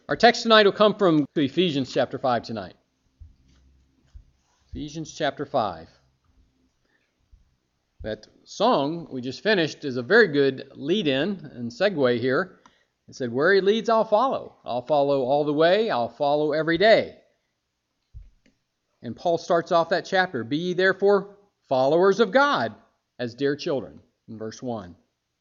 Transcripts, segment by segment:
Our text tonight will come from Ephesians chapter 5 tonight. Ephesians chapter 5. That song we just finished is a very good lead-in and segue here. It said, where he leads, I'll follow. I'll follow all the way. I'll follow every day. And Paul starts off that chapter, be ye therefore followers of God as dear children, in verse 1.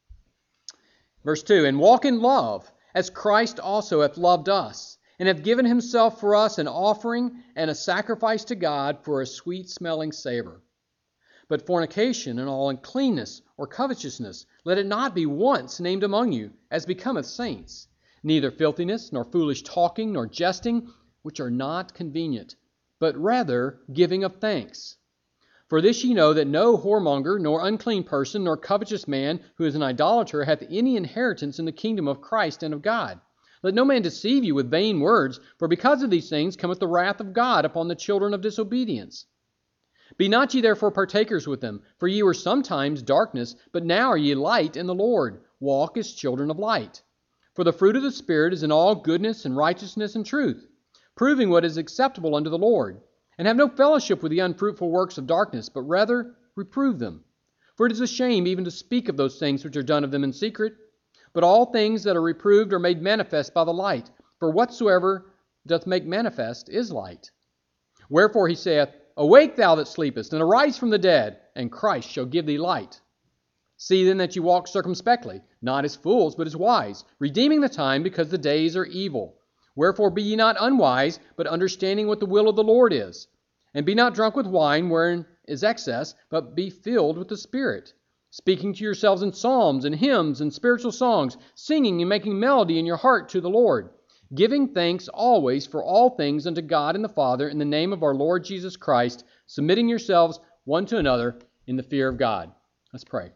Verse 2, and walk in love, as Christ also hath loved us, and hath given himself for us an offering and a sacrifice to God for a sweet-smelling savor. But fornication and all uncleanness or covetousness, let it not be once named among you, as becometh saints. Neither filthiness, nor foolish talking, nor jesting, which are not convenient, but rather giving of thanks. For this ye know that no whoremonger, nor unclean person, nor covetous man, who is an idolater, hath any inheritance in the kingdom of Christ and of God. Let no man deceive you with vain words, for because of these things cometh the wrath of God upon the children of disobedience. Be not ye therefore partakers with them, for ye were sometimes darkness, but now are ye light in the Lord. Walk as children of light. For the fruit of the Spirit is in all goodness and righteousness and truth, proving what is acceptable unto the Lord. And have no fellowship with the unfruitful works of darkness, but rather reprove them. For it is a shame even to speak of those things which are done of them in secret. But all things that are reproved are made manifest by the light. For whatsoever doth make manifest is light. Wherefore he saith, awake thou that sleepest, and arise from the dead, and Christ shall give thee light. See then that you walk circumspectly, not as fools, but as wise, redeeming the time, because the days are evil. Wherefore be ye not unwise, but understanding what the will of the Lord is. And be not drunk with wine, wherein is excess, but be filled with the Spirit, speaking to yourselves in psalms and hymns and spiritual songs, singing and making melody in your heart to the Lord, giving thanks always for all things unto God and the Father in the name of our Lord Jesus Christ, submitting yourselves one to another in the fear of God. Let's pray.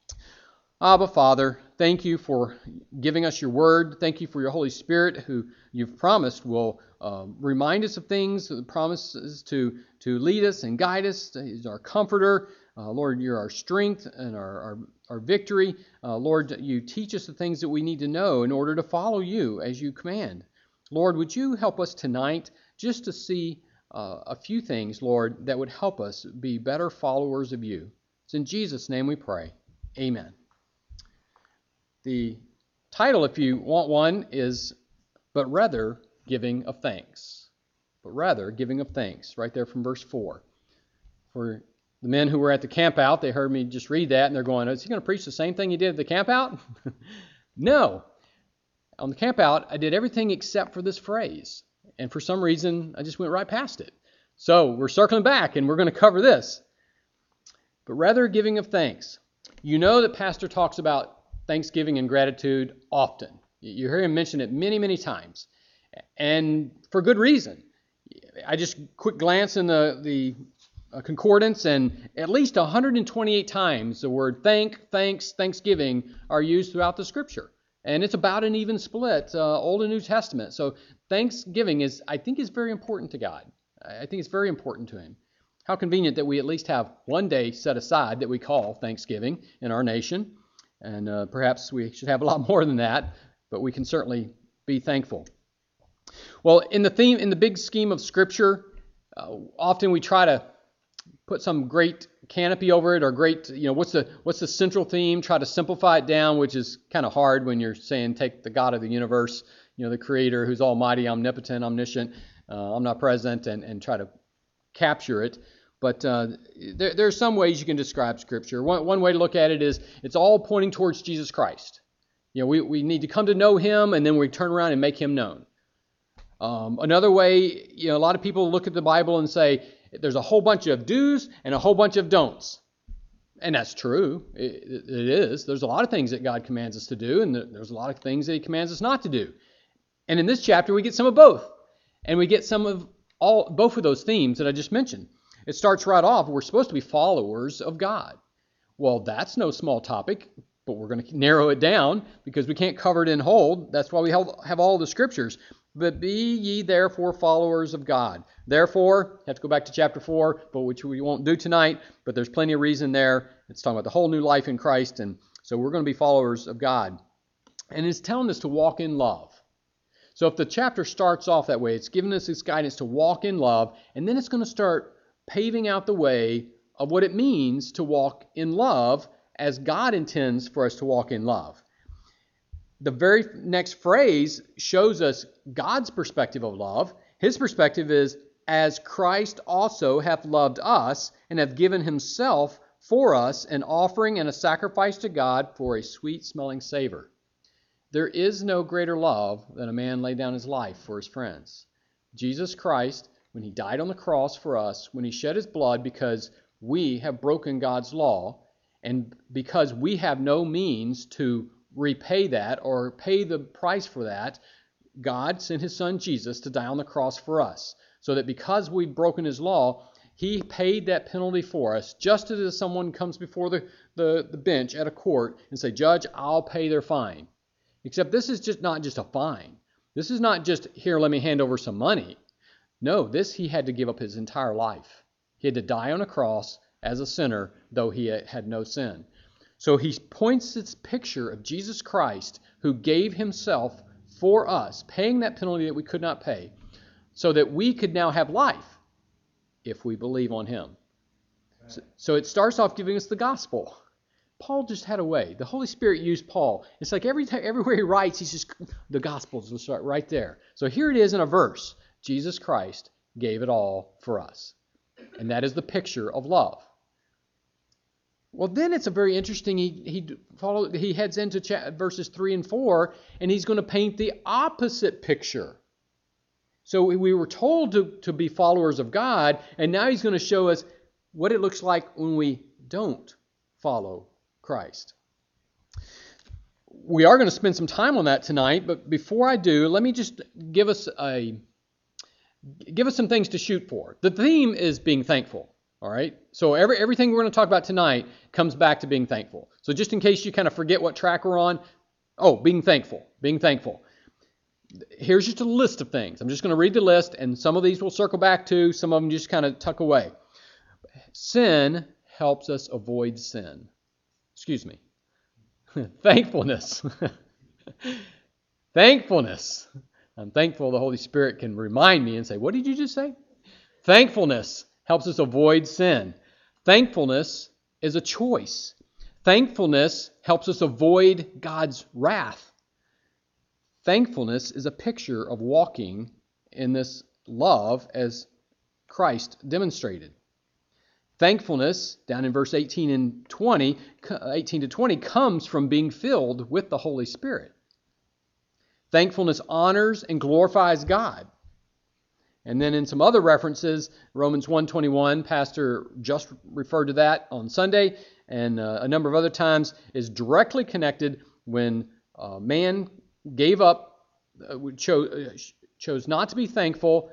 Abba, Father, thank you for giving us your word. Thank you for your Holy Spirit, who you've promised will remind us of things, promises to lead us and guide us. He's our comforter. Lord, you're our strength and our victory. Lord, you teach us the things that we need to know in order to follow you as you command. Lord, would you help us tonight just to see a few things, Lord, that would help us be better followers of you. It's in Jesus' name we pray. Amen. The title, if you want one, is But Rather Giving of Thanks. But rather giving of thanks, right there from verse 4. For the men who were at the camp out, they heard me just read that, and they're going, is he going to preach the same thing he did at the camp out? No. On the camp out, I did everything except for this phrase. And for some reason, I just went right past it. So we're circling back, and we're going to cover this. But rather giving of thanks. You know that Pastor talks about thanksgiving and gratitude often. You hear him mention it many, many times. And for good reason. I just quick glance in the concordance, and at least 128 times the word thanks, thanksgiving are used throughout the Scripture. And it's about an even split, Old and New Testament. So thanksgiving I think is very important to God. I think it's very important to him. How convenient that we at least have one day set aside that we call Thanksgiving in our nation. And perhaps we should have a lot more than that, but we can certainly be thankful. Well, in the big scheme of Scripture, often we try to put some great canopy over it, or great, what's the central theme? Try to simplify it down, which is kind of hard when you're saying take the God of the universe, the Creator, who's almighty, omnipotent, omniscient, omnipresent, and try to capture it. But there are some ways you can describe Scripture. One way to look at it is it's all pointing towards Jesus Christ. We need to come to know him, and then we turn around and make him known. Another way, a lot of people look at the Bible and say there's a whole bunch of do's and a whole bunch of don'ts. And that's true. It is. There's a lot of things that God commands us to do, and there's a lot of things that he commands us not to do. And in this chapter, we get some of both. And we get some of both of those themes that I just mentioned. It starts right off, we're supposed to be followers of God. Well, that's no small topic, but we're going to narrow it down because we can't cover it in whole. That's why we have all the Scriptures. But be ye therefore followers of God. Therefore, have to go back to chapter 4, but which we won't do tonight, but there's plenty of reason there. It's talking about the whole new life in Christ, and so we're going to be followers of God. And it's telling us to walk in love. So if the chapter starts off that way, it's giving us this guidance to walk in love, and then it's going to start paving out the way of what it means to walk in love as God intends for us to walk in love. The very next phrase shows us God's perspective of love. His perspective is, as Christ also hath loved us and hath given himself for us, an offering and a sacrifice to God for a sweet-smelling savor. There is no greater love than a man lay down his life for his friends. Jesus Christ, when he died on the cross for us, when he shed his blood because we have broken God's law, and because we have no means to repay that or pay the price for that, God sent his son Jesus to die on the cross for us, so that because we've broken his law, he paid that penalty for us, just as if someone comes before the bench at a court and say, Judge, I'll pay their fine. Except this is just not just a fine. This is not just, here, let me hand over some money. No, this he had to give up his entire life. He had to die on a cross as a sinner, though he had no sin. So he points this picture of Jesus Christ, who gave himself for us, paying that penalty that we could not pay, so that we could now have life if we believe on him. So it starts off giving us the gospel. Paul just had a way. The Holy Spirit used Paul. It's like everywhere he writes, he's just, the gospels will start right there. So here it is in a verse. Jesus Christ gave it all for us. And that is the picture of love. Well, then it's a very interesting, he heads into verses 3 and 4, and he's going to paint the opposite picture. So we were told to be followers of God, and now he's going to show us what it looks like when we don't follow Christ. We are going to spend some time on that tonight, but before I do, let me just give us some things to shoot for. The theme is being thankful. All right? So everything we're going to talk about tonight comes back to being thankful. So just in case you kind of forget what track we're on, being thankful. Here's just a list of things. I'm just going to read the list, and some of these we'll circle back to, some of them just kind of tuck away. Sin helps us avoid sin. Excuse me. Thankfulness. Thankfulness. I'm thankful the Holy Spirit can remind me and say, what did you just say? Thankfulness helps us avoid sin. Thankfulness is a choice. Thankfulness helps us avoid God's wrath. Thankfulness is a picture of walking in this love as Christ demonstrated. Thankfulness, down in verse 18 to 20, comes from being filled with the Holy Spirit. Thankfulness honors and glorifies God. And then in some other references, Romans 1:21, Pastor just referred to that on Sunday, and a number of other times, is directly connected when man gave up, chose not to be thankful,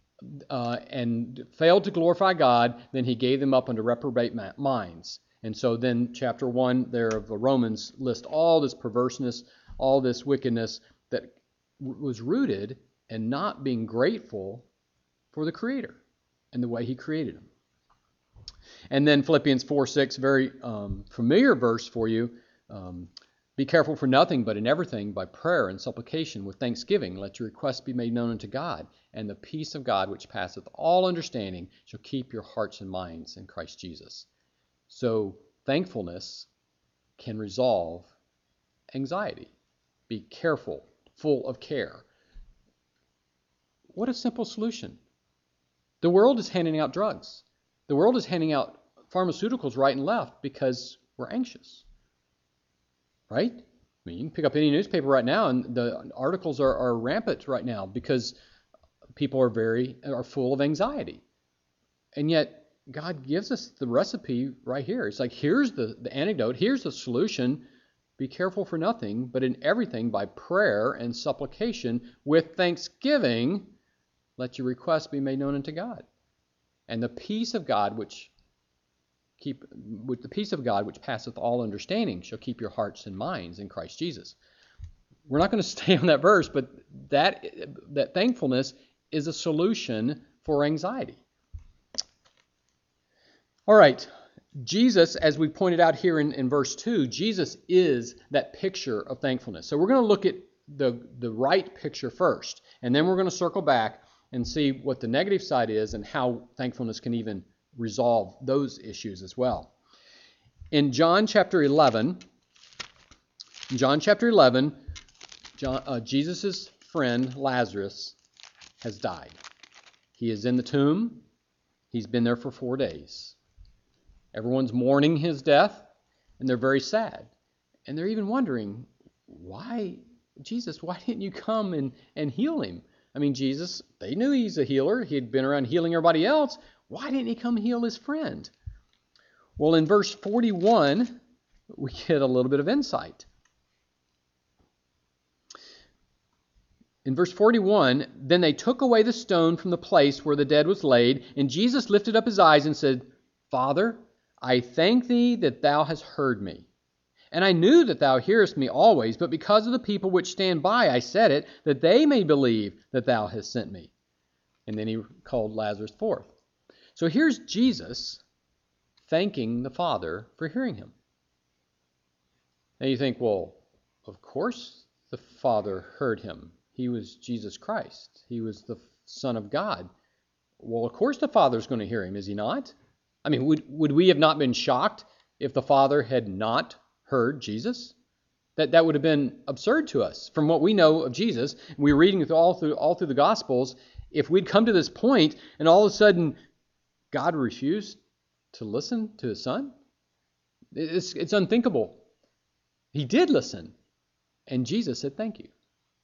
and failed to glorify God, then he gave them up unto reprobate minds. And so then chapter 1 there of the Romans lists all this perverseness, all this wickedness that was rooted in not being grateful for the Creator and the way he created them. And then Philippians 4:6, very familiar verse for you. Be careful for nothing, but in everything, by prayer and supplication with thanksgiving, let your requests be made known unto God, and the peace of God, which passeth all understanding, shall keep your hearts and minds in Christ Jesus. So thankfulness can resolve anxiety. Be careful, full of care. What a simple solution. The world is handing out drugs. The world is handing out pharmaceuticals right and left because we're anxious. Right? I mean, you can pick up any newspaper right now, and the articles are rampant right now because people are full of anxiety. And yet, God gives us the recipe right here. It's like, here's the antidote, here's the solution. Be careful for nothing, but in everything by prayer and supplication with thanksgiving, let your requests be made known unto God. And the peace of God which passeth all understanding shall keep your hearts and minds in Christ Jesus. We're not going to stay on that verse, but that thankfulness is a solution for anxiety. All right. Jesus, as we pointed out here in verse 2, Jesus is that picture of thankfulness. So we're going to look at the right picture first. And then we're going to circle back and see what the negative side is and how thankfulness can even resolve those issues as well. In John chapter 11, Jesus' friend Lazarus has died. He is in the tomb. He's been there for 4 days. Everyone's mourning his death, and they're very sad. And they're even wondering, why didn't you come and heal him? I mean, Jesus, they knew he's a healer. He had been around healing everybody else. Why didn't he come heal his friend? Well, in verse 41, we get a little bit of insight. In verse 41, then they took away the stone from the place where the dead was laid, and Jesus lifted up his eyes and said, Father, I thank thee that thou hast heard me. And I knew that thou hearest me always, but because of the people which stand by I said it, that they may believe that thou hast sent me. And then he called Lazarus forth. So here's Jesus thanking the Father for hearing him. And you think, well, of course the Father heard him. He was Jesus Christ. He was the Son of God. Well, of course the Father's going to hear him, is he not? I mean, would we have not been shocked if the Father had not heard Jesus? That would have been absurd to us. From what we know of Jesus, we're reading all through the Gospels, if we'd come to this point and all of a sudden God refused to listen to his Son, it's unthinkable. He did listen, and Jesus said thank you.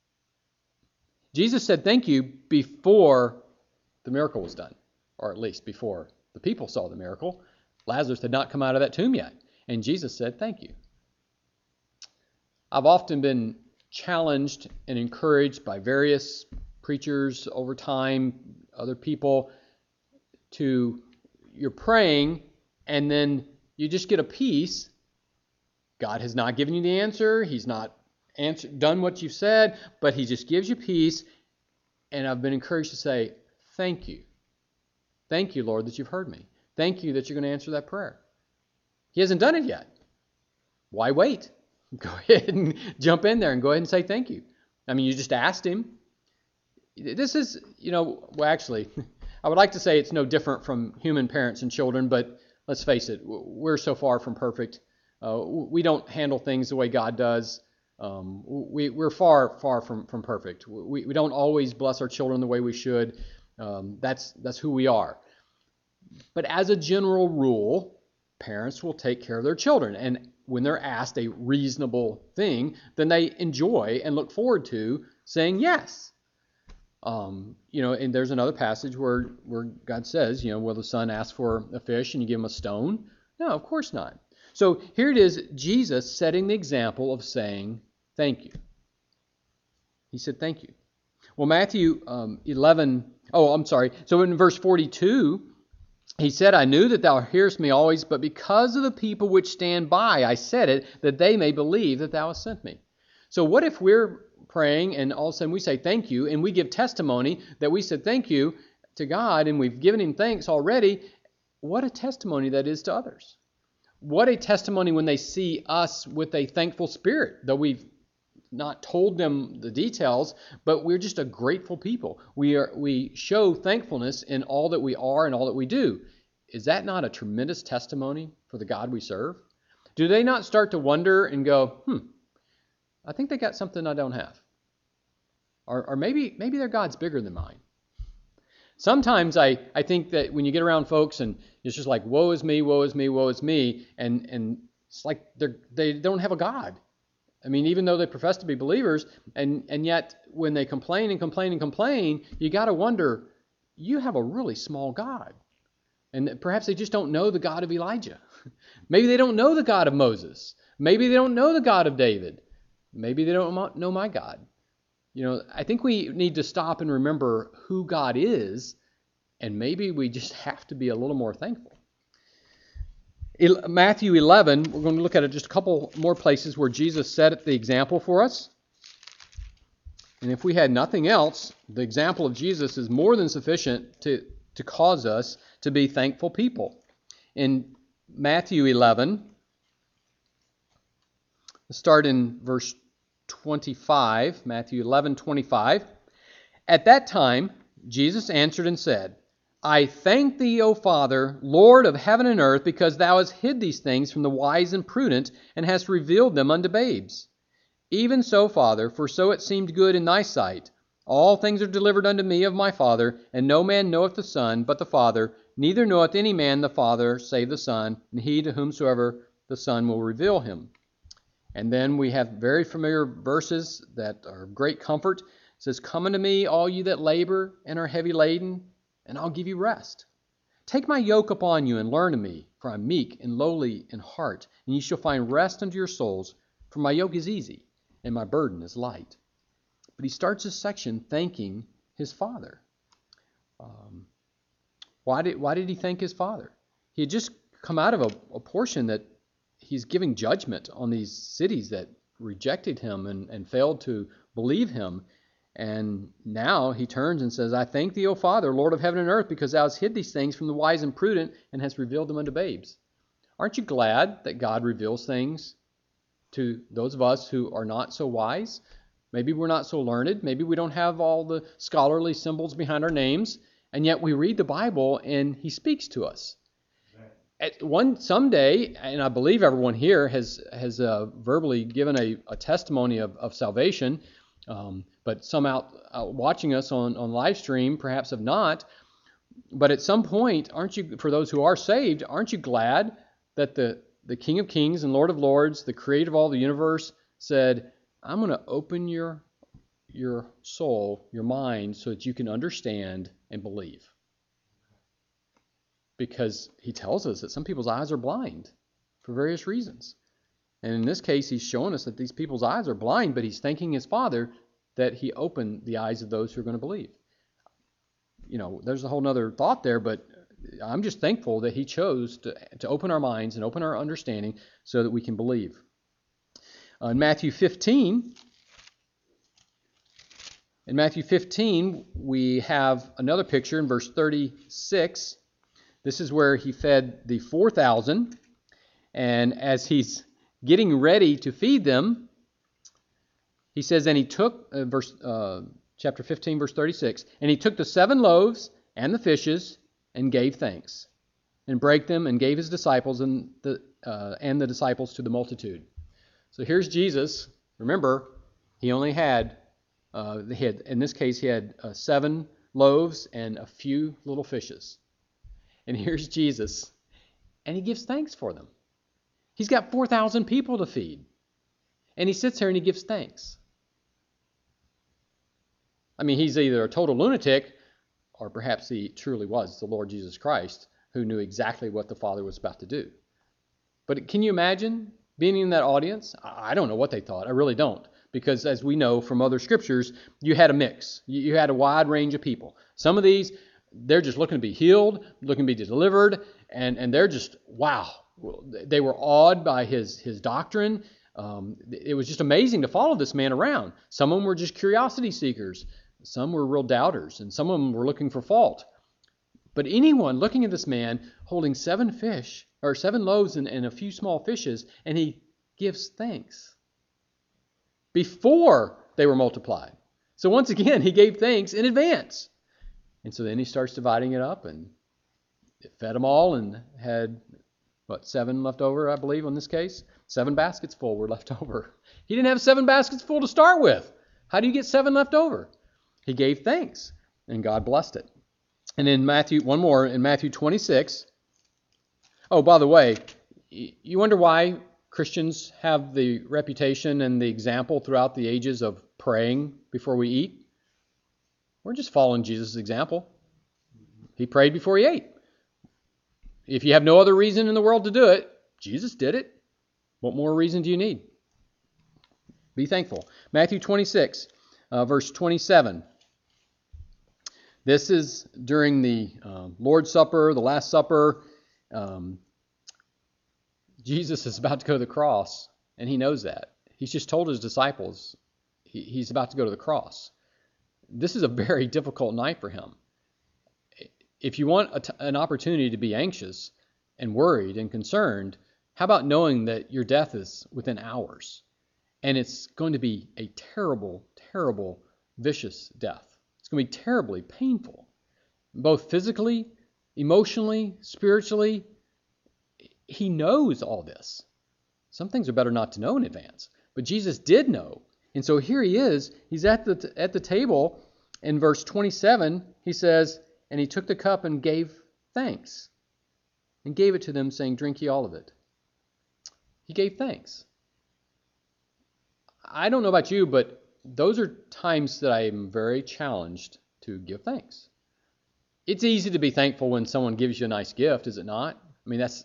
Jesus said thank you before the miracle was done, or at least before the people saw the miracle. Lazarus had not come out of that tomb yet, and Jesus said thank you. I've often been challenged and encouraged by various preachers over time, other people, you're praying and then you just get a peace. God has not given you the answer. He's not done what you've said, but he just gives you peace. And I've been encouraged to say, thank you. Thank you, Lord, that you've heard me. Thank you that you're going to answer that prayer. He hasn't done it yet. Why wait? Go ahead and jump in there and go ahead and say thank you. I mean, you just asked him. This is, actually, I would like to say it's no different from human parents and children, but let's face it, we're so far from perfect. We don't handle things the way God does. We're far from perfect. We don't always bless our children the way we should. That's who we are. But as a general rule, parents will take care of their children. And when they're asked a reasonable thing, then they enjoy and look forward to saying yes. And there's another passage where God says, will the son ask for a fish and you give him a stone? No, of course not. So here it is, Jesus setting the example of saying thank you. He said thank you. Well, Matthew 11, so in verse 42, he said, I knew that thou hearest me always, but because of the people which stand by, I said it, that they may believe that thou hast sent me. So what if we're praying and all of a sudden we say thank you, and we give testimony that we said thank you to God, and we've given him thanks already? What a testimony that is to others. What a testimony when they see us with a thankful spirit, though we've not told them the details, but we're just a grateful people. We show thankfulness in all that we are and all that we do. Is that not a tremendous testimony for the God we serve? Do they not start to wonder and go, I think they got something I don't have? Or maybe their God's bigger than mine. Sometimes I think that when you get around folks and it's just like, woe is me, woe is me, woe is me, and it's like they don't have a God. I mean, even though they profess to be believers, and yet when they complain and complain and complain, you got to wonder, you have a really small God. And perhaps they just don't know the God of Elijah. Maybe they don't know the God of Moses. Maybe they don't know the God of David. Maybe they don't know my God. I think we need to stop and remember who God is, and maybe we just have to be a little more thankful. Matthew 11, we're going to look at it just a couple more places where Jesus set the example for us. And if we had nothing else, the example of Jesus is more than sufficient to cause us to be thankful people. In Matthew 11, let's start in verse 25, Matthew 11:25. At that time, Jesus answered and said, I thank thee, O Father, Lord of heaven and earth, because thou hast hid these things from the wise and prudent, and hast revealed them unto babes. Even so, Father, for so it seemed good in thy sight. All things are delivered unto me of my Father, and no man knoweth the Son but the Father, neither knoweth any man the Father save the Son, and he to whomsoever the Son will reveal him. And then we have very familiar verses that are of great comfort. It says, Come unto me, all you that labor and are heavy laden, and I'll give you rest. Take my yoke upon you and learn of me, for I am meek and lowly in heart, and ye shall find rest unto your souls, for my yoke is easy and my burden is light. But he starts this section thanking his Father. Why did he thank his Father? He had just come out of a portion that he's giving judgment on these cities that rejected him and failed to believe him. And now he turns and says, I thank thee, O Father, Lord of heaven and earth, because thou hast hid these things from the wise and prudent and hast revealed them unto babes. Aren't you glad that God reveals things to those of us who are not so wise? Maybe we're not so learned. Maybe we don't have all the scholarly symbols behind our names. And yet we read the Bible and he speaks to us. Someday, and I believe everyone here has verbally given a testimony of salvation, but some out watching us on live stream perhaps have not. But at some point, aren't you, for those who are saved, aren't you glad that the King of Kings and Lord of Lords, the creator of all the universe, said, I'm going to open your soul, your mind, so that you can understand and believe? Because he tells us that some people's eyes are blind for various reasons. And in this case, he's showing us that these people's eyes are blind, but he's thanking his Father that he opened the eyes of those who are going to believe. You know, there's a whole other thought there, but I'm just thankful that he chose to open our minds and open our understanding so that we can believe. In Matthew 15, we have another picture in verse 36. This is where he fed the 4,000, and as he's getting ready to feed them, he says, and he took, chapter 15, verse 36, and he took the 7 loaves and the fishes and gave thanks, and brake them and gave his disciples and the disciples to the multitude. So here's Jesus. Remember, he only had, in this case, he had 7 loaves and a few little fishes. And here's Jesus, and he gives thanks for them. He's got 4,000 people to feed, and he sits there and he gives thanks. I mean, he's either a total lunatic, or perhaps he truly was the Lord Jesus Christ, who knew exactly what the Father was about to do. But can you imagine being in that audience? I don't know what they thought. I really don't. Because as we know from other scriptures, you had a mix. You had a wide range of people. Some of these, they're just looking to be healed, looking to be delivered, and they're just, wow. They were awed by his doctrine. It was just amazing to follow this man around. Some of them were just curiosity seekers. Some were real doubters, and some of them were looking for fault. But anyone looking at this man holding 7 loaves and a few small fishes, and he gives thanks before they were multiplied. So once again, he gave thanks in advance. And so then he starts dividing it up, and it fed them all and had, 7 left over, I believe, in this case? 7 baskets full were left over. He didn't have 7 baskets full to start with. How do you get 7 left over? He gave thanks, and God blessed it. And in Matthew 26. Oh, by the way, you wonder why Christians have the reputation and the example throughout the ages of praying before we eat? We're just following Jesus' example. He prayed before he ate. If you have no other reason in the world to do it, Jesus did it. What more reason do you need? Be thankful. Matthew 26, verse 27. This is during the Lord's Supper, the Last Supper. Jesus is about to go to the cross, and he knows that. He's just told his disciples he's about to go to the cross. This is a very difficult night for him. If you want an opportunity to be anxious and worried and concerned, how about knowing that your death is within hours? And it's going to be a terrible, terrible, vicious death. It's going to be terribly painful, both physically, emotionally, spiritually. He knows all this. Some things are better not to know in advance. But Jesus did know. And so here he is. He's at the table. In verse 27, he says, and he took the cup and gave thanks and gave it to them, saying, drink ye all of it. He gave thanks. I don't know about you, but those are times that I am very challenged to give thanks. It's easy to be thankful when someone gives you a nice gift, is it not? I mean, that's,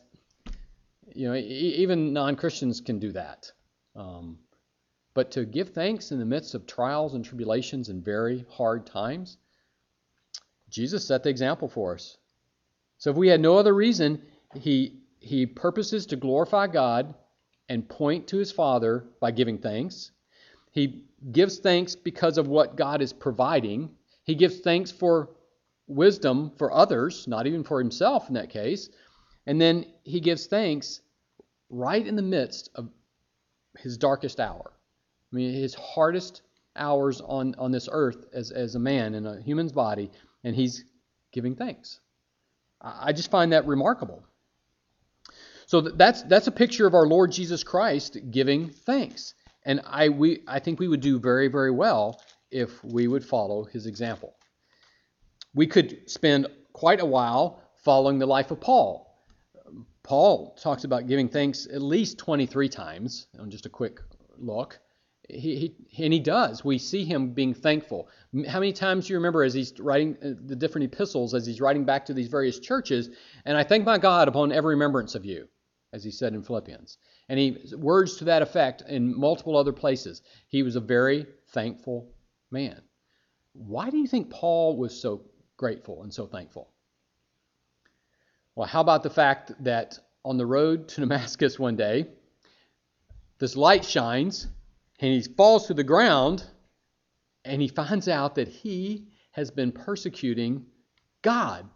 even non-Christians can do that. But to give thanks in the midst of trials and tribulations and very hard times, Jesus set the example for us. So if we had no other reason, he purposes to glorify God and point to his Father by giving thanks. He gives thanks because of what God is providing. He gives thanks for wisdom for others, not even for himself in that case. And then he gives thanks right in the midst of his darkest hour. I mean, his hardest hours on this earth as a man in a human's body, and he's giving thanks. I just find that remarkable. So that's a picture of our Lord Jesus Christ giving thanks. And I think we would do very, very well if we would follow his example. We could spend quite a while following the life of Paul. Paul talks about giving thanks at least 23 times on just a quick look. He does. We see him being thankful. How many times do you remember as he's writing the different epistles, as he's writing back to these various churches, and I thank my God upon every remembrance of you, as he said in Philippians. And he words to that effect in multiple other places. He was a very thankful man. Why do you think Paul was so grateful and so thankful? Well, how about the fact that on the road to Damascus one day, this light shines, and he falls to the ground, and he finds out that he has been persecuting God.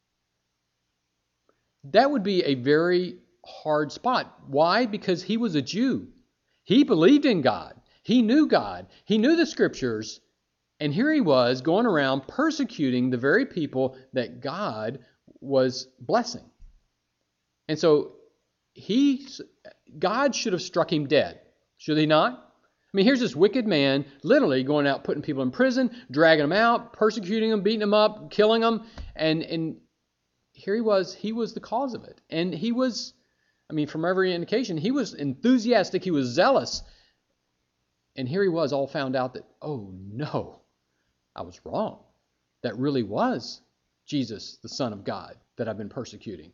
That would be a very hard spot. Why? Because he was a Jew. He believed in God. He knew God. He knew the Scriptures. And here he was going around persecuting the very people that God was blessing. And so God should have struck him dead. Should he not? I mean, here's this wicked man literally going out, putting people in prison, dragging them out, persecuting them, beating them up, killing them. And here he was the cause of it. And he was, from every indication, he was enthusiastic, he was zealous. And here he was all found out that, oh no, I was wrong. That really was Jesus, the Son of God, that I've been persecuting.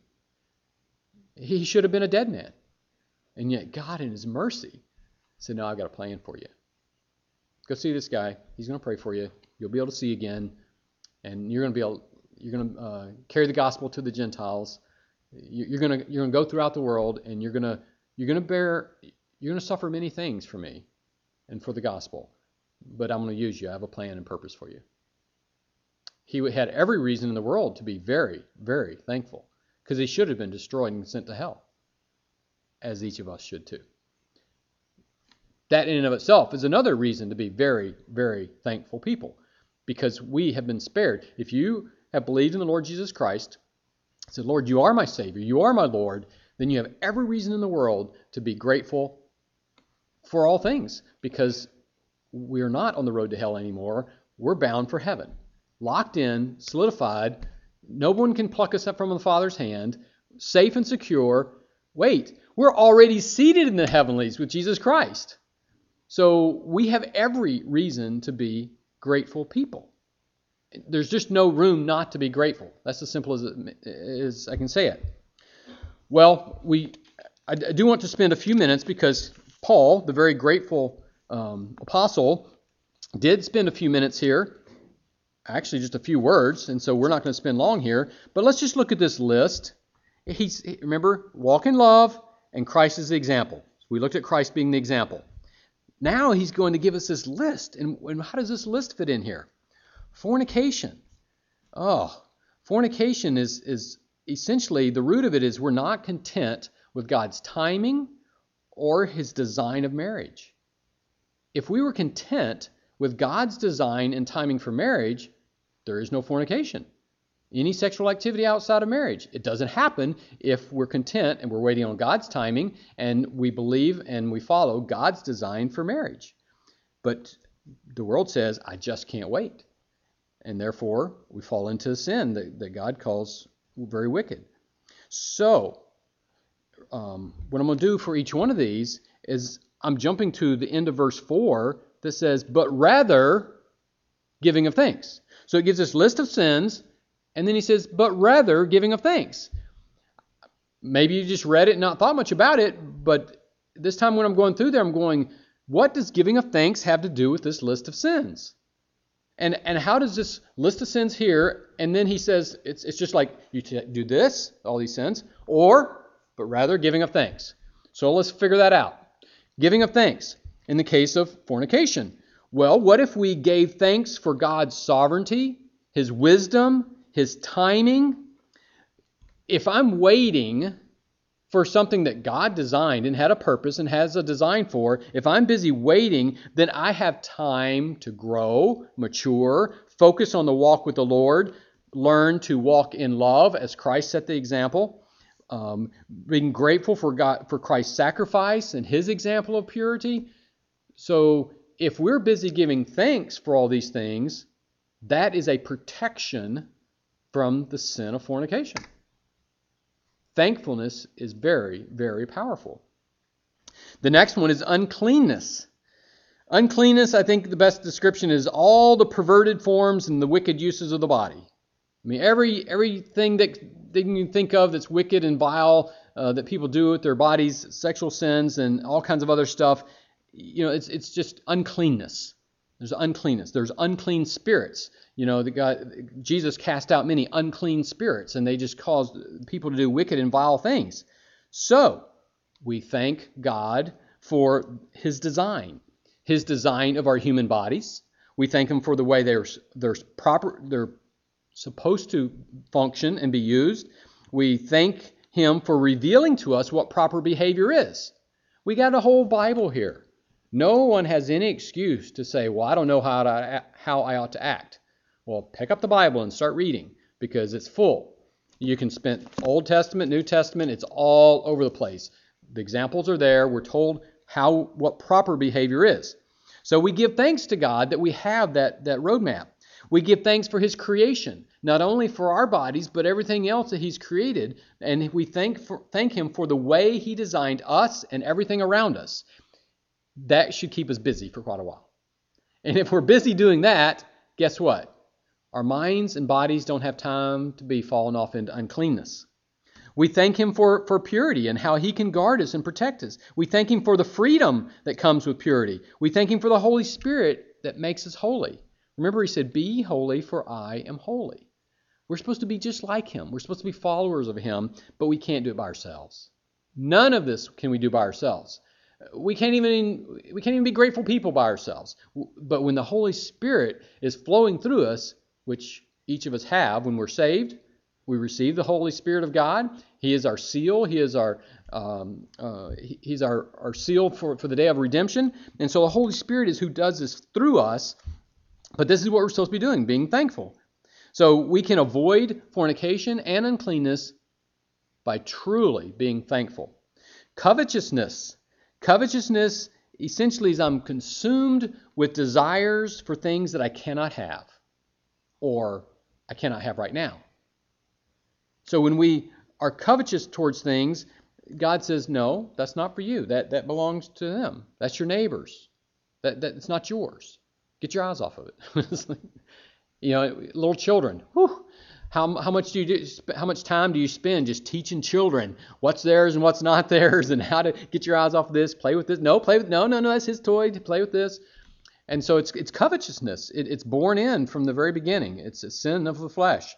He should have been a dead man. And yet God in his mercy said, no, I've got a plan for you. Go see this guy. He's going to pray for you. You'll be able to see again. And you're going to carry the gospel to the Gentiles. You're going to go throughout the world, and you're going to suffer many things for me and for the gospel. But I'm going to use you. I have a plan and purpose for you. He had every reason in the world to be very, very thankful, because he should have been destroyed and sent to hell, as each of us should too. That in and of itself is another reason to be very, very thankful people, because we have been spared. If you have believed in the Lord Jesus Christ, said, Lord, you are my Savior, you are my Lord, then you have every reason in the world to be grateful for all things, because we are not on the road to hell anymore. We're bound for heaven, locked in, solidified. No one can pluck us up from the Father's hand, safe and secure. Wait, we're already seated in the heavenlies with Jesus Christ. So we have every reason to be grateful people. There's just no room not to be grateful. That's as simple as I can say it. Well, I do want to spend a few minutes, because Paul, the very grateful apostle, did spend a few minutes here. Actually, just a few words, and so we're not going to spend long here. But let's just look at this list. Remember, walk in love, and Christ is the example. We looked at Christ being the example. Now he's going to give us this list. And how does this list fit in here? Fornication. Fornication is essentially, the root of it is we're not content with God's timing or his design of marriage. if we were content with God's design and timing for marriage, there is no fornication. Any sexual activity outside of marriage. It doesn't happen if we're content and we're waiting on God's timing and we believe and we follow God's design for marriage. But the world says, I just can't wait. And therefore, we fall into sin that God calls very wicked. So, what I'm going to do for each one of these is I'm jumping to the end of verse 4 that says, but rather giving of thanks. So it gives this list of sins, and then he says, but rather giving of thanks. Maybe you just read it and not thought much about it, but this time when I'm going through there, I'm going, what does giving of thanks have to do with this list of sins? And how does this list of sins here, and then he says, it's just like, you do this, all these sins, or, but rather giving of thanks. So let's figure that out. Giving of thanks in the case of fornication. Well, what if we gave thanks for God's sovereignty, His wisdom, His timing? If I'm waiting for something that God designed and had a purpose and has a design for, if I'm busy waiting, then I have time to grow, mature, focus on the walk with the Lord, learn to walk in love as Christ set the example, being grateful for Christ's sacrifice and His example of purity. So if we're busy giving thanks for all these things, that is a protection from the sin of fornication. Thankfulness is very, very powerful. The next one is uncleanness. Uncleanness, I think the best description is all the perverted forms and the wicked uses of the body. I mean, everything that you can think of that's wicked and vile that people do with their bodies, sexual sins and all kinds of other stuff, it's just uncleanness. There's uncleanness. There's unclean spirits. Jesus cast out many unclean spirits, and they just caused people to do wicked and vile things. So, we thank God for His design of our human bodies. We thank Him for the way they're supposed to function and be used. We thank Him for revealing to us what proper behavior is. We got a whole Bible here. No one has any excuse to say, well, I don't know how I ought to act. Well, pick up the Bible and start reading because it's full. You can spend Old Testament, New Testament, it's all over the place. The examples are there. We're told what proper behavior is. So we give thanks to God that we have that roadmap. We give thanks for His creation, not only for our bodies, but everything else that He's created. And we thank Him for the way He designed us and everything around us. That should keep us busy for quite a while. And if we're busy doing that, guess what? Our minds and bodies don't have time to be falling off into uncleanness. We thank Him for purity and how He can guard us and protect us. We thank Him for the freedom that comes with purity. We thank Him for the Holy Spirit that makes us holy. Remember, He said, be holy for I am holy. We're supposed to be just like Him. We're supposed to be followers of Him, but we can't do it by ourselves. None of this can we do by ourselves. We can't even be grateful people by ourselves. But when the Holy Spirit is flowing through us, which each of us have when we're saved, we receive the Holy Spirit of God. He is our seal. He is our seal for the day of redemption. And so the Holy Spirit is who does this through us. But this is what we're supposed to be doing, being thankful. So we can avoid fornication and uncleanness by truly being thankful. Covetousness. Covetousness essentially is I'm consumed with desires for things that I cannot have or I cannot have right now. So when we are covetous towards things, God says, no, that's not for you. That belongs to them. That's your neighbor's. That's not yours. Get your eyes off of it. Little children, how much time do you spend just teaching children what's theirs and what's not theirs and how to get your eyes off of this, play with this? No, that's his toy, to play with this. And so it's covetousness. It's born in from the very beginning. It's a sin of the flesh.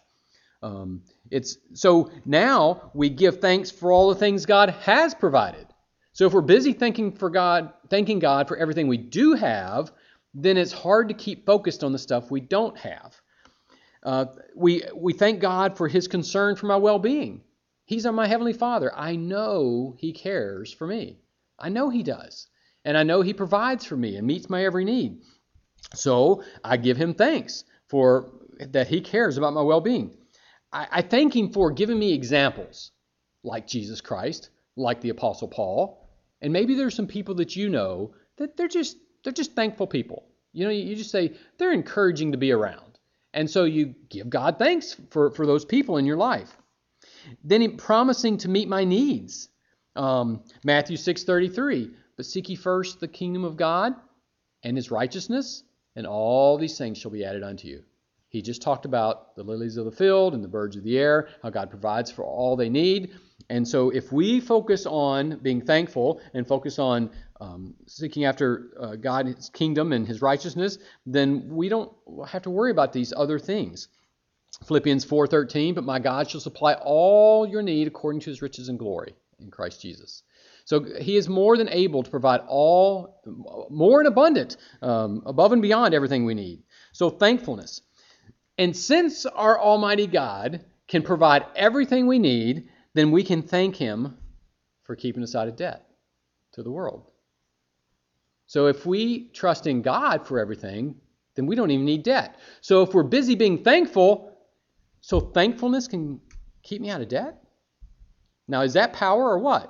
So now we give thanks for all the things God has provided. So if we're busy thanking God for everything we do have, then it's hard to keep focused on the stuff we don't have. We thank God for His concern for my well-being. He's my Heavenly Father. I know He cares for me. I know He does. and I know He provides for me and meets my every need. So I give Him thanks for that He cares about my well-being. I thank Him for giving me examples like Jesus Christ, like the Apostle Paul, and maybe there's some people that you know that they're just thankful people. You just say they're encouraging to be around, and so you give God thanks for those people in your life. Then He promising to meet my needs. Matthew 6:33, but seek ye first the kingdom of God and His righteousness, and all these things shall be added unto you. He just talked about the lilies of the field and the birds of the air, how God provides for all they need. And so if we focus on being thankful and focus on seeking after God's kingdom and His righteousness, then we don't have to worry about these other things. Philippians 4:13, but my God shall supply all your need according to His riches and glory in Christ Jesus. So He is more than able to provide all, more and abundant, above and beyond everything we need. So thankfulness. And since our Almighty God can provide everything we need, then we can thank Him for keeping us out of debt to the world. So if we trust in God for everything, then we don't even need debt. So if we're busy being thankful, so thankfulness can keep me out of debt? Now, is that power or what?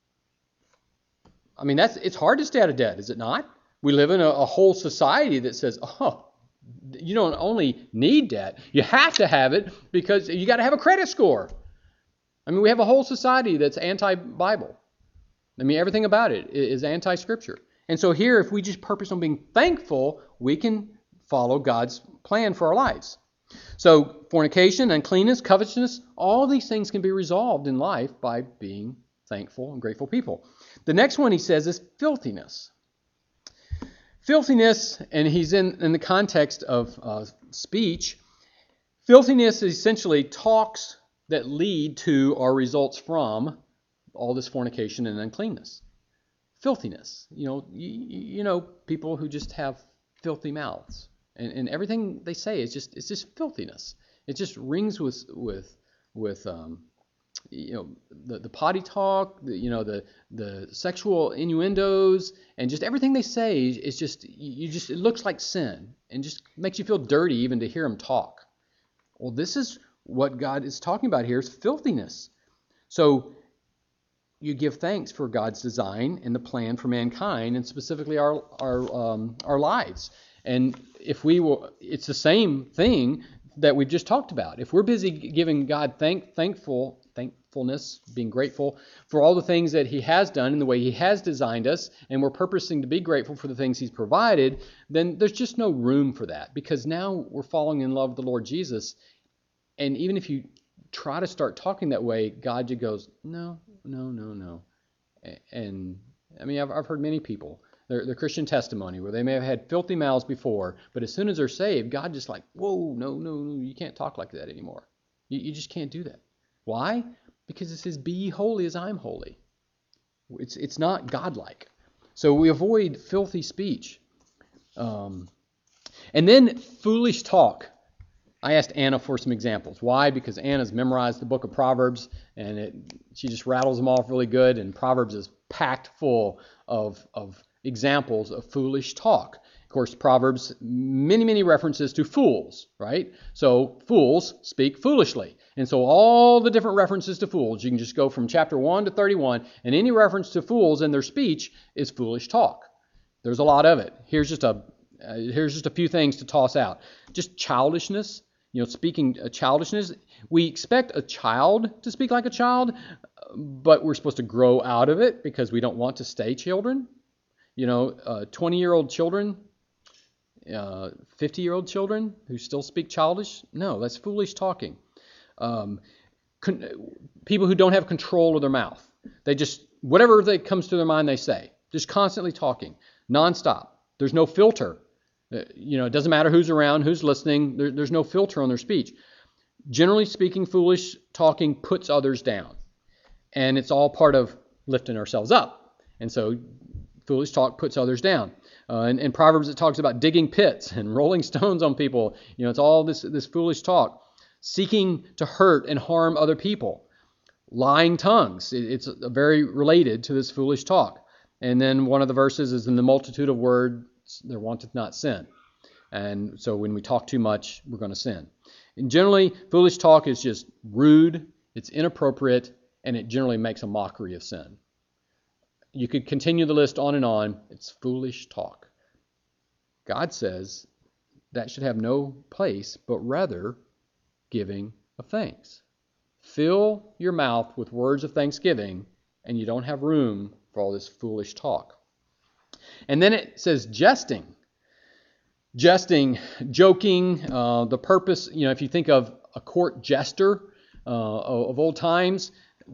I mean, it's hard to stay out of debt, is it not? We live in a whole society that says, oh, you don't only need debt, you have to have it because you got to have a credit score. I mean, we have a whole society that's anti-Bible. I mean, everything about it is anti-Scripture. And so here, if we just purpose on being thankful, we can follow God's plan for our lives. So fornication, uncleanness, covetousness, all these things can be resolved in life by being thankful and grateful people. The next one he says is filthiness. Filthiness, and he's in the context of speech, filthiness is essentially talks that lead to or results from all this fornication and uncleanness. Filthiness. You know people who just have filthy mouths, and everything they say is just filthiness. It just rings with the potty talk, the sexual innuendos, and just everything they say is just it looks like sin and just makes you feel dirty even to hear them talk. Well, this is what God is talking about here, is filthiness. So you give thanks for God's design and the plan for mankind, and specifically our lives. And if it's the same thing that we've just talked about. If we're busy giving God thankfulness, being grateful for all the things that He has done and the way He has designed us, and we're purposing to be grateful for the things He's provided, then there's just no room for that, because now we're falling in love with the Lord Jesus. And even if you try to start talking that way, God just goes, no. And I mean, I've heard many people, their Christian testimony, where they may have had filthy mouths before, but as soon as they're saved, God just like, whoa, no, you can't talk like that anymore. You just can't do that. Why? Because it says, be ye holy as I'm holy. It's not godlike. So we avoid filthy speech. And then foolish talk. I asked Anna for some examples. Why? Because Anna's memorized the book of Proverbs, and she just rattles them off really good, and Proverbs is packed full of examples of foolish talk. Of course, Proverbs, many references to fools, right? So fools speak foolishly. And so all the different references to fools, you can just go from chapter 1 to 31, and any reference to fools in their speech is foolish talk. There's a lot of it. Here's just a few things to toss out. Just childishness. Speaking childishness. We expect a child to speak like a child, but we're supposed to grow out of it because we don't want to stay children. 20-year-old children, 50-year-old children who still speak childish. No, that's foolish talking. People who don't have control of their mouth. They just, whatever comes to their mind, they say. Just constantly talking, nonstop. There's no filter. It doesn't matter who's around, who's listening. There's no filter on their speech. Generally speaking, foolish talking puts others down. And it's all part of lifting ourselves up. And so foolish talk puts others down. And in Proverbs, it talks about digging pits and rolling stones on people. It's all this foolish talk. Seeking to hurt and harm other people. Lying tongues. It's very related to this foolish talk. And then one of the verses is, in the multitude of words there wanteth not sin. And so when we talk too much, we're going to sin. And generally, foolish talk is just rude, it's inappropriate, and it generally makes a mockery of sin. You could continue the list on and on. It's foolish talk. God says that should have no place, but rather giving of thanks. Fill your mouth with words of thanksgiving, and you don't have room for all this foolish talk. And then it says jesting. Jesting, joking, the purpose, if you think of a court jester of old times,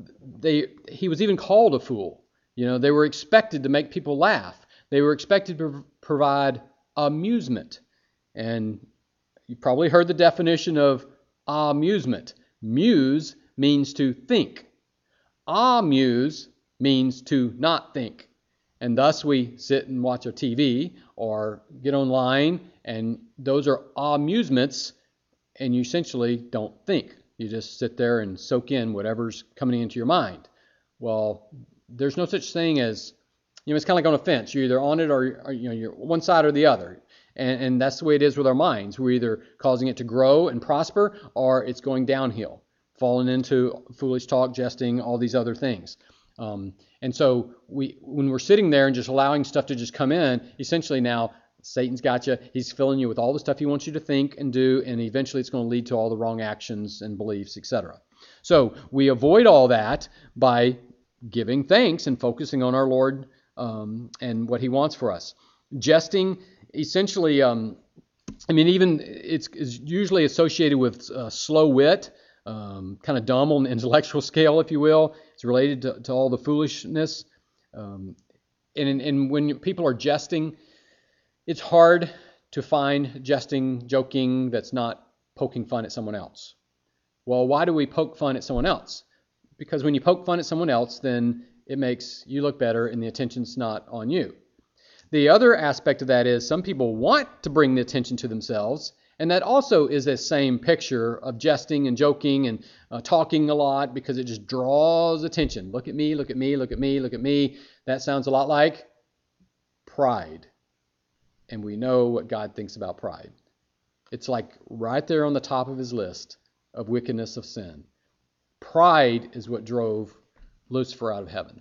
he was even called a fool. They were expected to make people laugh. They were expected to provide amusement. And you probably heard the definition of amusement. Muse means to think. Amuse means to not think. And thus we sit and watch a TV or get online, and those are amusements, and you essentially don't think. You just sit there and soak in whatever's coming into your mind. Well, there's no such thing as, it's kind of like on a fence. You're either on it or you're one side or the other. And that's the way it is with our minds. We're either causing it to grow and prosper, or it's going downhill, falling into foolish talk, jesting, all these other things. And so when we're sitting there and just allowing stuff to just come in, essentially now Satan's got you. He's filling you with all the stuff he wants you to think and do, and eventually it's going to lead to all the wrong actions and beliefs, etc. So we avoid all that by giving thanks and focusing on our Lord and what he wants for us. Jesting, essentially, even it's usually associated with slow wit, kind of dumb on the intellectual scale, if you will. It's related to all the foolishness. And when people are jesting, it's hard to find jesting, joking that's not poking fun at someone else. Well, why do we poke fun at someone else? Because when you poke fun at someone else, then it makes you look better and the attention's not on you. The other aspect of that is some people want to bring the attention to themselves, and that also is a same picture of jesting and joking and talking a lot because it just draws attention. Look at me, look at me, look at me, look at me. That sounds a lot like pride. And we know what God thinks about pride. It's like right there on the top of his list of wickedness of sin. Pride is what drove Lucifer out of heaven.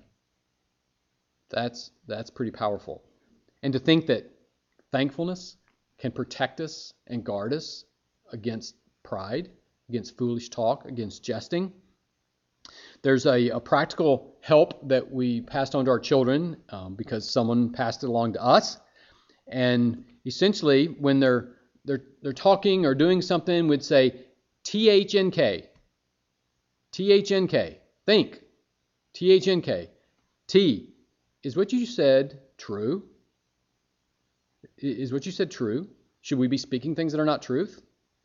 That's pretty powerful. And to think that thankfulness can protect us and guard us against pride, against foolish talk, against jesting. There's a practical help that we passed on to our children because someone passed it along to us. And essentially, when they're talking or doing something, we'd say THNK. THNK. Think. THNK. T. Is what you said true? Is what you said true? Should we be speaking things that are not truth?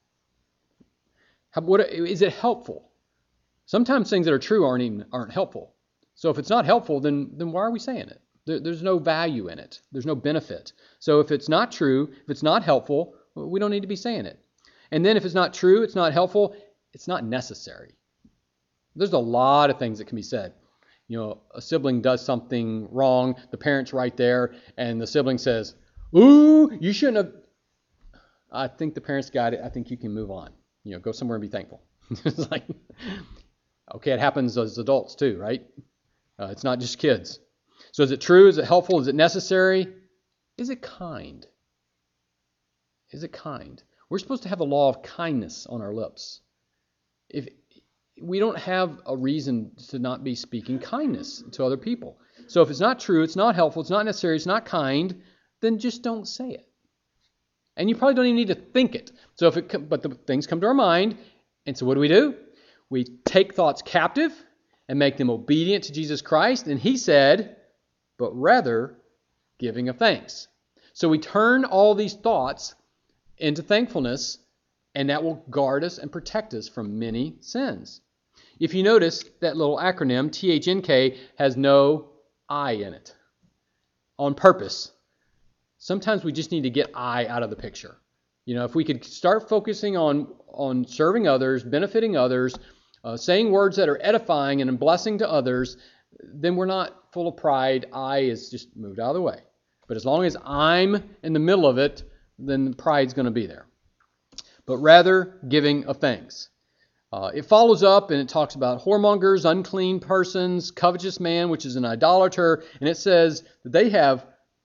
Is it helpful? Sometimes things that are true aren't helpful. So if it's not helpful, then why are we saying it? There's no value in it. There's no benefit. So if it's not true, if it's not helpful, we don't need to be saying it. And then if it's not true, it's not helpful, it's not necessary. There's a lot of things that can be said. A sibling does something wrong, the parent's right there, and the sibling says, "Ooh, you shouldn't have." I think the parents got it. I think you can move on. Go somewhere and be thankful. It's like, okay, it happens as adults too, right? It's not just kids. So is it true? Is it helpful? Is it necessary? Is it kind? Is it kind? We're supposed to have a law of kindness on our lips. If we don't have a reason to not be speaking kindness to other people. So if it's not true, it's not helpful, it's not necessary, it's not kind, then just don't say it. And you probably don't even need to think it. So but the things come to our mind, and so what do? We take thoughts captive and make them obedient to Jesus Christ, and he said, but rather giving of thanks. So we turn all these thoughts into thankfulness, and that will guard us and protect us from many sins. If you notice, that little acronym, THNK, has no I in it on purpose. Sometimes we just need to get I out of the picture. If we could start focusing on serving others, benefiting others, saying words that are edifying and a blessing to others, then we're not full of pride. I is just moved out of the way. But as long as I'm in the middle of it, then pride's going to be there. But rather giving of thanks. It follows up and it talks about whoremongers, unclean persons, covetous man, which is an idolater, and it says that they have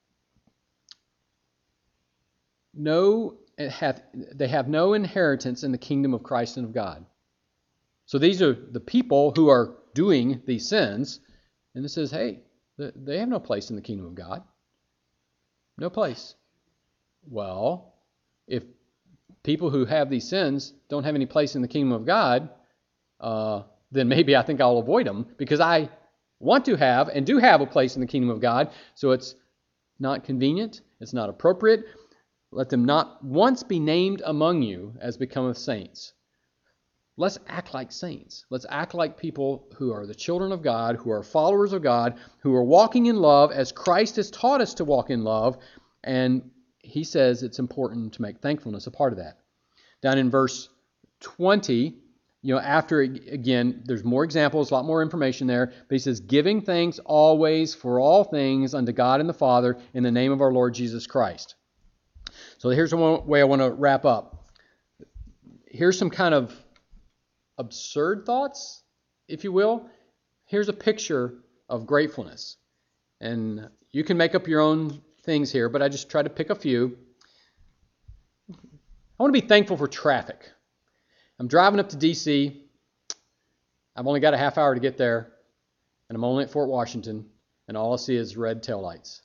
no inheritance in the kingdom of Christ and of God. So these are the people who are doing these sins, and it says, hey, they have no place in the kingdom of God. No place. Well, if people who have these sins don't have any place in the kingdom of God, then maybe I think I'll avoid them, because I want to have and do have a place in the kingdom of God. So it's not convenient. It's not appropriate. Let them not once be named among you as becometh saints. Let's act like saints. Let's act like people who are the children of God, who are followers of God, who are walking in love as Christ has taught us to walk in love. And he says it's important to make thankfulness a part of that. Down in verse 20, after, again, there's more examples, a lot more information there. But he says, giving thanks always for all things unto God and the Father in the name of our Lord Jesus Christ. So here's one way I want to wrap up. Here's some kind of absurd thoughts, if you will. Here's a picture of gratefulness. And you can make up your own things here, but I just try to pick a few. I want to be thankful for traffic. I'm driving up to D.C. I've only got a half hour to get there, and I'm only at Fort Washington, and all I see is red taillights.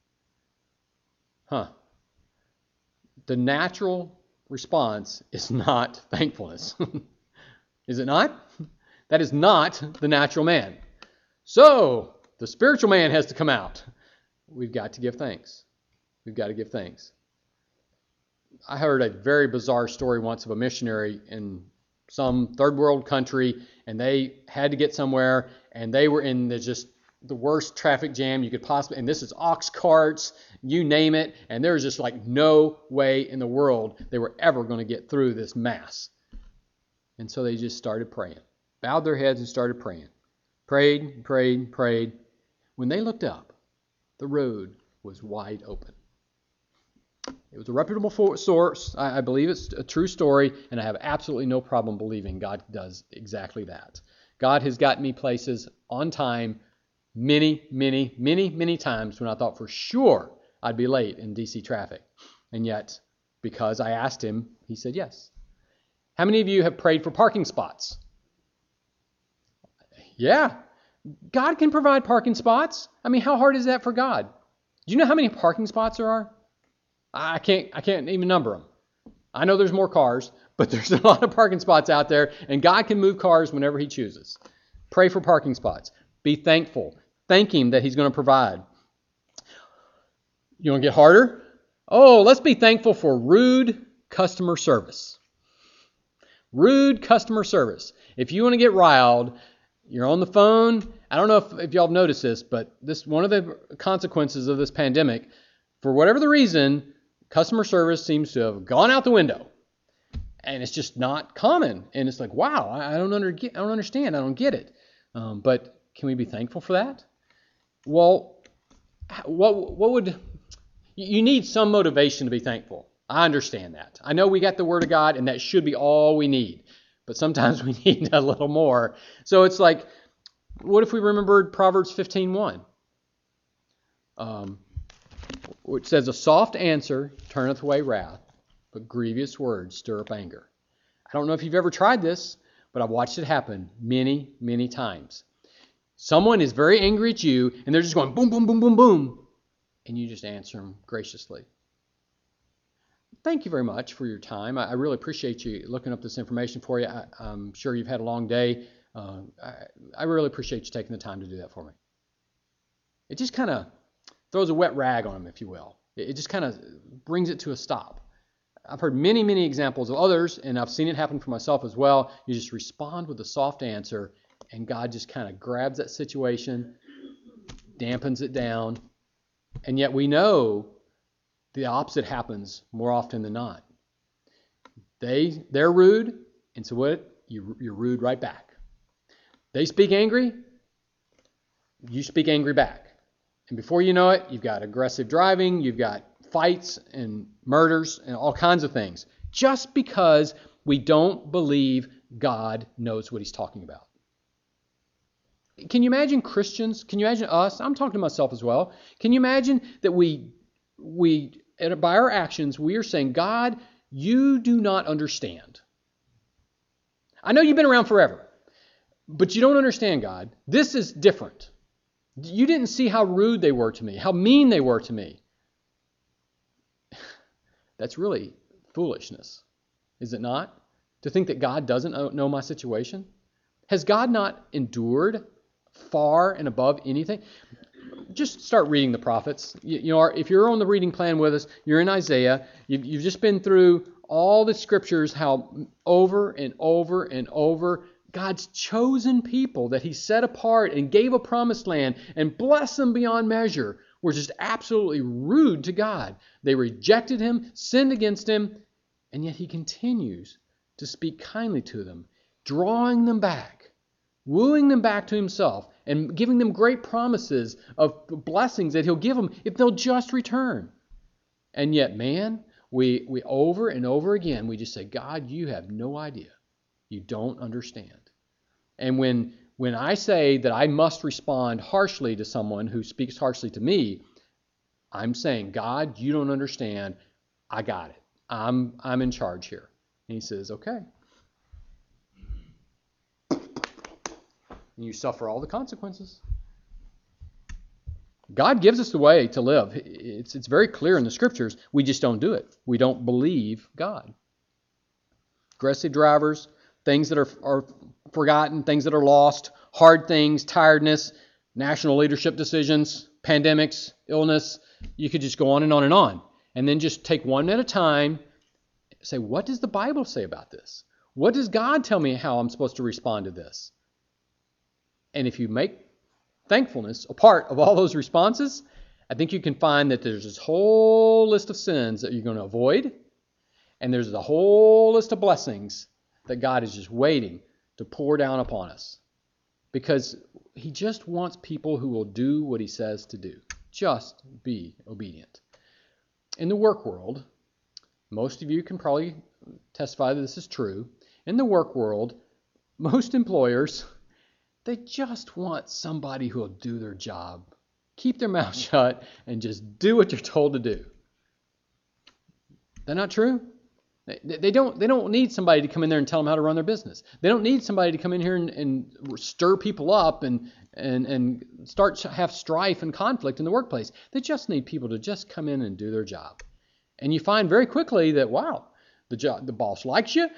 The natural response is not thankfulness. Is it not? That is not the natural man. So, the spiritual man has to come out. We've got to give thanks. We've got to give thanks. I heard a very bizarre story once of a missionary in some third world country, and they had to get somewhere, and they were in the worst traffic jam you could possibly, and this is ox carts, you name it, and there was just like no way in the world they were ever going to get through this mass. And so they just started praying, bowed their heads and started praying. Prayed, prayed, prayed. When they looked up, the road was wide open. It was a reputable source. I believe it's a true story, and I have absolutely no problem believing God does exactly that. God has gotten me places on time many, many, many, many times when I thought for sure I'd be late in DC traffic. And yet, because I asked him, he said yes. How many of you have prayed for parking spots? Yeah. God can provide parking spots. I mean, how hard is that for God? Do you know how many parking spots there are? I can't even number them. I know there's more cars, but there's a lot of parking spots out there, and God can move cars whenever he chooses. Pray for parking spots. Be thankful. Thank him that he's going to provide. You want to get harder? Oh, let's be thankful for rude customer service. Rude customer service. If you want to get riled, you're on the phone. I don't know if y'all have noticed this, but this one of the consequences of this pandemic, for whatever the reason, customer service seems to have gone out the window. And it's just not common. And it's like, wow, I don't understand. I don't get it. But can we be thankful for that? Well, what would... You need some motivation to be thankful. I understand that. I know we got the Word of God, and that should be all we need. But sometimes we need a little more. So it's like, what if we remembered Proverbs 15:1? Which says, a soft answer turneth away wrath, but grievous words stir up anger. I don't know if you've ever tried this, but I've watched it happen many, many times. Someone is very angry at you, and they're just going boom, boom, boom, boom, boom. And you just answer them graciously. Thank you very much for your time. I really appreciate you looking up this information for you. I'm sure you've had a long day. I really appreciate you taking the time to do that for me. It just kind of throws a wet rag on them, if you will. It just kind of brings it to a stop. I've heard many, many examples of others, and I've seen it happen for myself as well. You just respond with a soft answer, and God just kind of grabs that situation, dampens it down, and yet we know the opposite happens more often than not. They're rude, and so what? You're rude right back. They speak angry. you speak angry back. And before you know it, you've got aggressive driving, you've got fights and murders and all kinds of things. Just because we don't believe God knows what he's talking about. Can you imagine Christians? Can you imagine us? I'm talking to myself as well. Can you imagine that we by our actions, we are saying, God, you do not understand. I know you've been around forever, but you don't understand, God. This is different. You didn't see how rude they were to me, how mean they were to me. That's really foolishness, is it not? To think that God doesn't know my situation? Has God not endured far and above anything? Just start reading the prophets. If you're on the reading plan with us, you're in Isaiah. You've just been through all the scriptures, how over and over and over God's chosen people that he set apart and gave a promised land and blessed them beyond measure were just absolutely rude to God. They rejected him, sinned against him, and yet he continues to speak kindly to them, drawing them back, wooing them back to himself, and giving them great promises of blessings that he'll give them if they'll just return. And yet, man, we over and over again, we just say, God, you have no idea. You don't understand. And when I say that I must respond harshly to someone who speaks harshly to me, I'm saying, God, you don't understand. I got it. I'm in charge here. And he says, okay. And you suffer all the consequences. God gives us the way to live. It's very clear in the scriptures. We just don't do it. We don't believe God. Aggressive drivers, things that are forgotten, things that are lost, hard things, tiredness, national leadership decisions, pandemics, illness. You could just go on and on and on. And then just take one at a time. Say, what does the Bible say about this? What does God tell me how I'm supposed to respond to this? And if you make thankfulness a part of all those responses, I think you can find that there's this whole list of sins that you're going to avoid. And there's a whole list of blessings that God is just waiting to pour down upon us. Because he just wants people who will do what he says to do. Just be obedient. In the work world, most of you can probably testify that this is true. In the work world, most employers, they just want somebody who will do their job. Keep their mouth shut and just do what they're told to do. That not true? They don't need somebody to come in there and tell them how to run their business. They don't need somebody to come in here and stir people up and start to have strife and conflict in the workplace. They just need people to just come in and do their job. And you find very quickly that, wow, the boss likes you.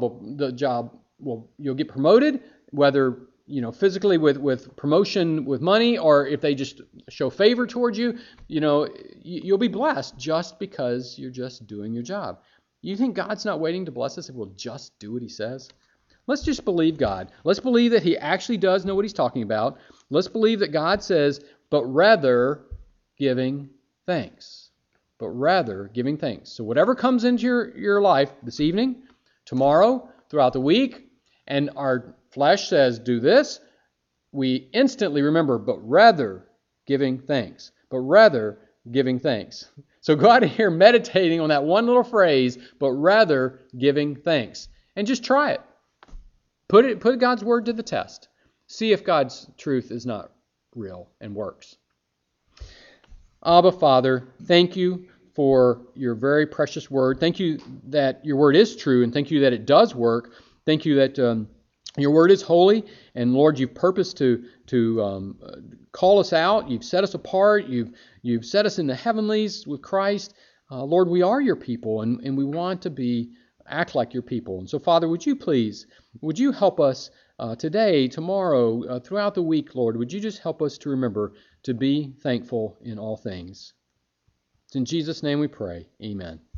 You'll get promoted, whether physically with promotion with money, or if they just show favor towards you, you'll be blessed just because you're just doing your job. You think God's not waiting to bless us if we'll just do what he says? Let's just believe God. Let's believe that he actually does know what he's talking about. Let's believe that God says, but rather giving thanks. But rather giving thanks. So whatever comes into your life this evening, tomorrow, throughout the week, and our flesh says, do this, we instantly remember, but rather giving thanks. But rather giving thanks. So go out of here meditating on that one little phrase, but rather giving thanks. And just try it. Put God's word to the test. See if God's truth is not real and works. Abba, Father, thank you for your very precious word. Thank you that your word is true, and thank you that it does work. Thank you that your word is holy, and Lord, you've purposed to call us out. You've set us apart. You've set us in the heavenlies with Christ. Lord, we are your people, and we want to act like your people. And so, Father, would you help us today, tomorrow, throughout the week, Lord? Would you just help us to remember to be thankful in all things? It's in Jesus' name we pray. Amen.